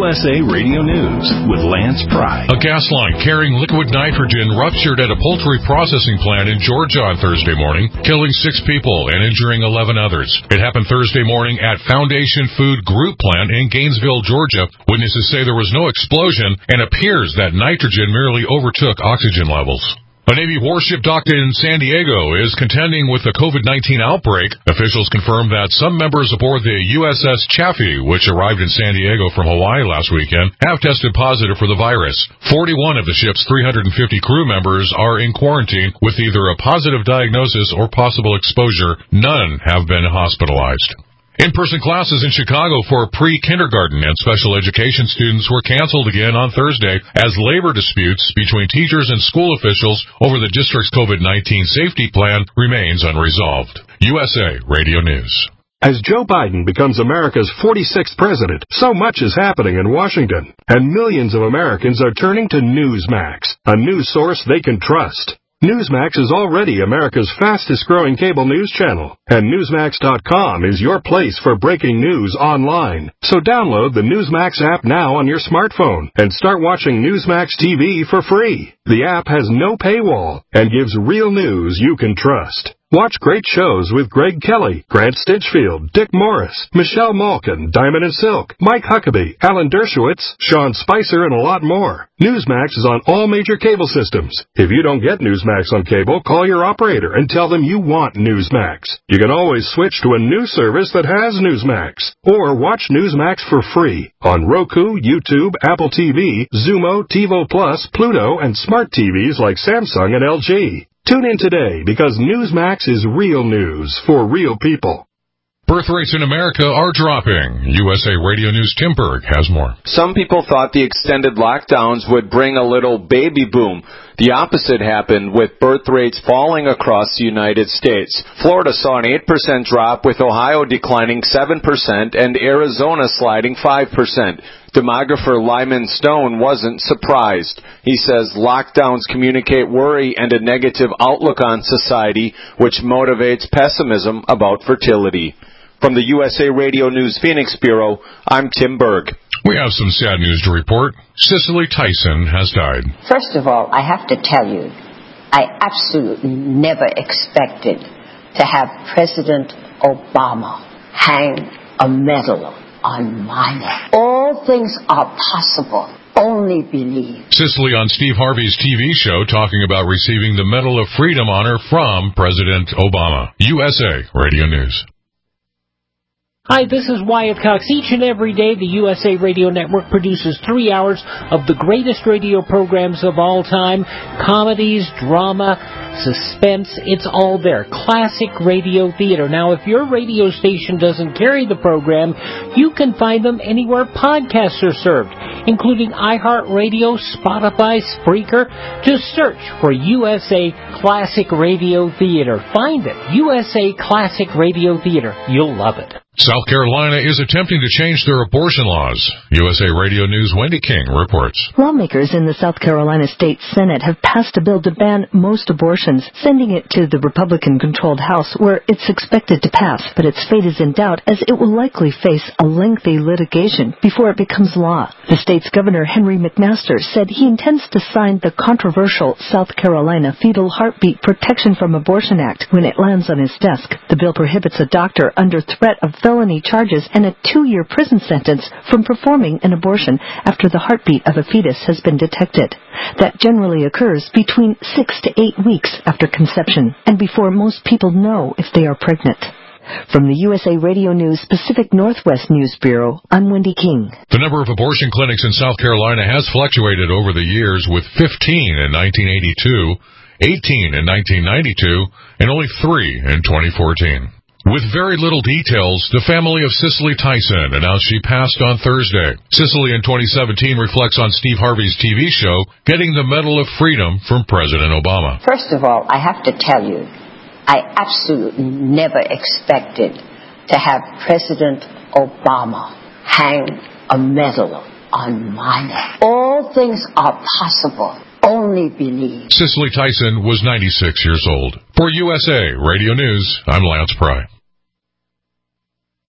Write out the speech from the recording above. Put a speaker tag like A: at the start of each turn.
A: USA Radio News with Lance Pry.
B: A gas line carrying liquid nitrogen ruptured at a poultry processing plant in Georgia on Thursday morning, killing 6 people and injuring 11 others. It happened Thursday morning at Foundation Food Group plant in Gainesville, Georgia. Witnesses say there was no explosion and appears that nitrogen merely overtook oxygen levels. A Navy warship docked in San Diego is contending with the COVID-19 outbreak. Officials confirmed that some members aboard the USS Chaffee, which arrived in San Diego from Hawaii last weekend, have tested positive for the virus. 41 of the ship's 350 crew members are in quarantine with either a positive diagnosis or possible exposure. None have been hospitalized. In-person classes in Chicago for pre-kindergarten and special education students were canceled again on Thursday as labor disputes between teachers and school officials over the district's COVID-19 safety plan remains unresolved. USA Radio News.
C: As Joe Biden becomes America's 46th president, so much is happening in Washington, and millions of Americans are turning to Newsmax, a news source they can trust. Newsmax is already America's fastest-growing cable news channel, and Newsmax.com is your place for breaking news online. So download the Newsmax app now on your smartphone and start watching Newsmax TV for free. The app has no paywall and gives real news you can trust. Watch great shows with Greg Kelly, Grant Stinchfield, Dick Morris, Michelle Malkin, Diamond and Silk, Mike Huckabee, Alan Dershowitz, Sean Spicer, and a lot more. Newsmax is on all major cable systems. If you don't get Newsmax on cable, call your operator and tell them you want Newsmax. You can always switch to a new service that has Newsmax. Or watch Newsmax for free on Roku, YouTube, Apple TV, Xumo, TiVo Plus, Pluto, and smart TVs like Samsung and LG. Tune in today because Newsmax is real news for real people.
B: Birth rates in America are dropping. USA Radio News' Tim Berg has more.
D: Some people thought the extended lockdowns would bring a little baby boom. The opposite happened with birth rates falling across the United States. Florida saw an 8% drop, with Ohio declining 7% and Arizona sliding 5%. Demographer Lyman Stone wasn't surprised. He says lockdowns communicate worry and a negative outlook on society, which motivates pessimism about fertility. From the USA Radio News Phoenix Bureau, I'm Tim Berg.
B: We have some sad news to report. Cicely Tyson has died.
E: First of all, I have to tell you, I absolutely never expected to have President Obama hang a medal on my neck. All things are possible. Only believe.
B: Cicely on Steve Harvey's TV show talking about receiving the Medal of Freedom honor from President Obama. USA Radio News.
F: Hi, this is Wyatt Cox. Each and every day, the USA Radio Network produces 3 hours of the greatest radio programs of all time. Comedies, drama, suspense, it's all there. Classic radio theater. Now, if your radio station doesn't carry the program, you can find them anywhere podcasts are served, including iHeartRadio, Spotify, Spreaker. Just search for USA Classic Radio Theater. Find it. USA Classic Radio Theater. You'll love it.
B: South Carolina is attempting to change their abortion laws. USA Radio News' Wendy King reports.
G: Lawmakers in the South Carolina State Senate have passed a bill to ban most abortions, sending it to the Republican-controlled House, where it's expected to pass, but its fate is in doubt as it will likely face a lengthy litigation before it becomes law. The state's Governor Henry McMaster said he intends to sign the controversial South Carolina Fetal Heartbeat Protection from Abortion Act when it lands on his desk. The bill prohibits a doctor under threat of felony charges and a 2-year prison sentence from performing an abortion after the heartbeat of a fetus has been detected. That generally occurs between 6 to 8 weeks after conception and before most people know if they are pregnant. From the USA Radio News Pacific Northwest News Bureau, I'm Wendy King.
B: The number of abortion clinics in South Carolina has fluctuated over the years, with 15 in 1982, 18 in 1992, and only 3 in 2014. With very little details, the family of Cicely Tyson announced she passed on Thursday. Cicely in 2017 reflects on Steve Harvey's TV show, getting the Medal of Freedom from President Obama.
E: First of all, I have to tell you, I absolutely never expected to have President Obama hang a medal on my neck. All things are possible. Only believe.
B: Cicely Tyson was 96 years old. For USA Radio News, I'm Lance Pry.